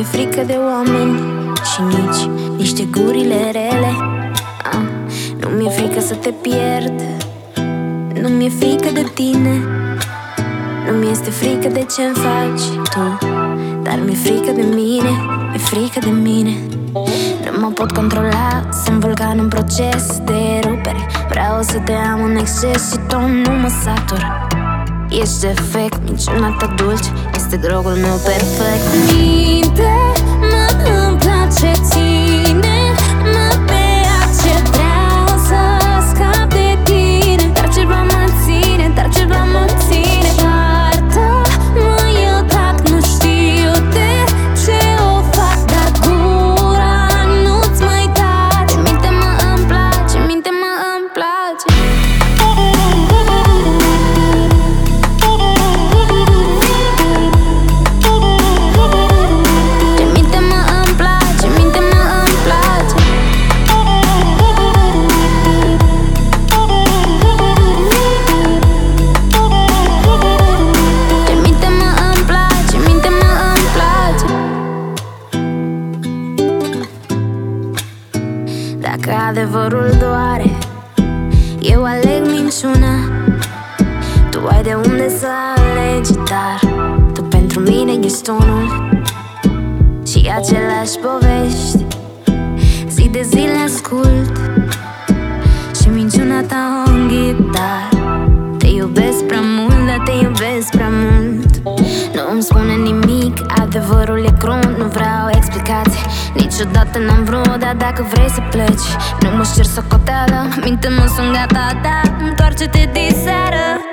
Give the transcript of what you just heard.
mi-e frică de oameni și nici niște gurile rele. Nu mi-e frică să te pierd, nu mi-e frică de tine, nu mi-este frică de ce-mi faci tu, dar mi-e frică de mine, mi-e frică de mine. Nu mă pot controla, sunt vulcan în proces de erupere. Vreau să te am în exces și tot nu mă satur. Ești defect, minciuna ta dulce este drogul meu perfect. Minte-mă, îmi place ține, mă bea ce vreau să scap de tine. Dar ceva mă ține, dar ceva mă ține. Iartă-mă, eu tac, nu știu de ce o fac, dar gura nu-ți mai tace. Minte-mă, îmi place, minte-mă, îmi place. Dacă adevărul doare, eu aleg minciuna. Tu ai de unde să alegi, dar tu pentru mine ești unul și aceleași povești. Zi de zi le ascult și minciuna ta o înghit, dar te iubesc prea mult, dar te iubesc prea mult. Nu îmi spune nimic, adevărul e crunt, nu vreau explicații. Niciodată n-am vrut, dar dacă vrei să pleci, nu mă ștergi socoteală. Minte-mă, sunt gata, da, întoarce-te diseară.